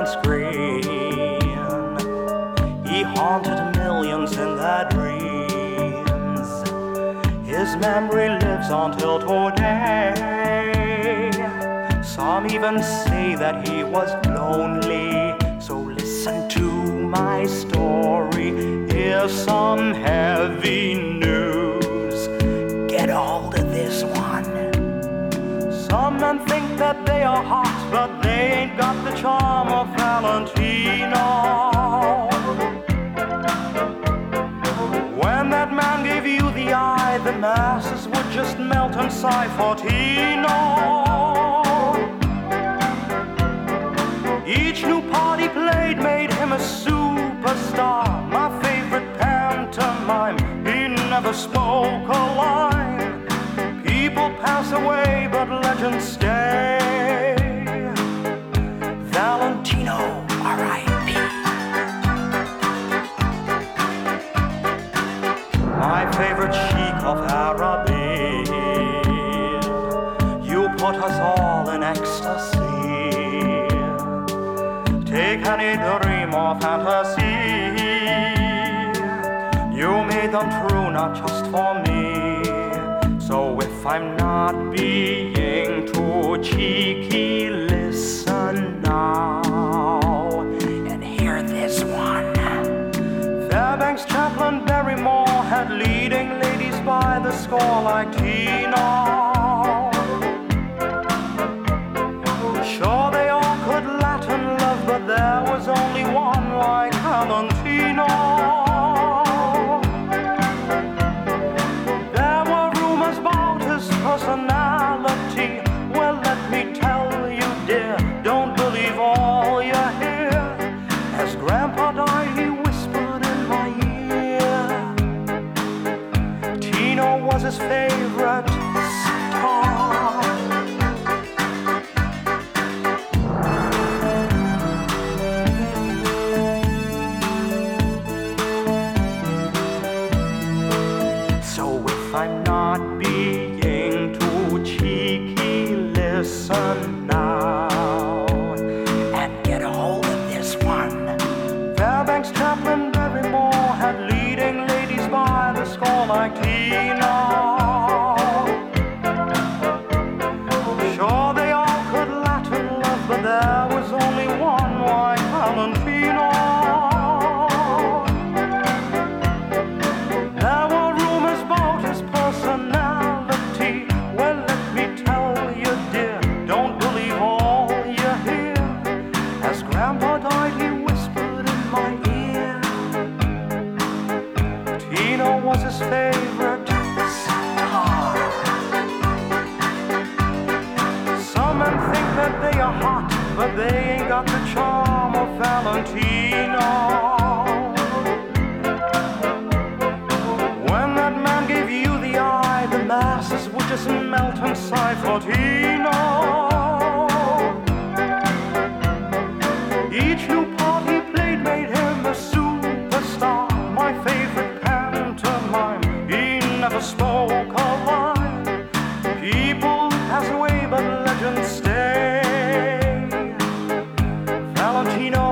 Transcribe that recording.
screen. He haunted millions in their dreams. His memory lives until today. Some even say that he was lonely. So listen to my story. Here's some heavy news. Get hold of this one. Some men think that they are hot, but they ain't got the charm of Valentino. When that man gave you the eye, the masses would just melt and sigh for Tino. Each new part he played made him a superstar. My favorite pantomime, he never spoke a line. People pass away, but legends stay. Valentino, R.I.P. My favorite sheik of Araby, you put us all in ecstasy. Take any dream or fantasy, you made them true, not just for me. So if I'm not being too cheeky, listen now and hear this one. Fairbanks, Chaplin, Barrymore had leading ladies by the score like Tina. Sure, they all could Latin love, but there was only one like Valentino. There were rumors about his personality. Well, let me tell you, dear, don't believe all you hear. As Grandpa died, he whispered in my ear. Tino was his favorite star. I'm not being too cheeky, listen now and get a hold of this one. Fairbanks, Chaplin, Barrymore had leading ladies by the score like Tina. Sure, they all could Latin love, but there was only one like Valentino. Personality. Well, let me tell you, dear, don't believe all you hear. As Grandpa died, he whispered in my ear. Tino was his favorite star. Some men think that they are hot, but they ain't got the charm of Valentino. The masses would just melt and sigh for Tino. Each new part he played made him a superstar. My favorite pantomime, he never spoke a line. People pass away, but legends stay. Valentino,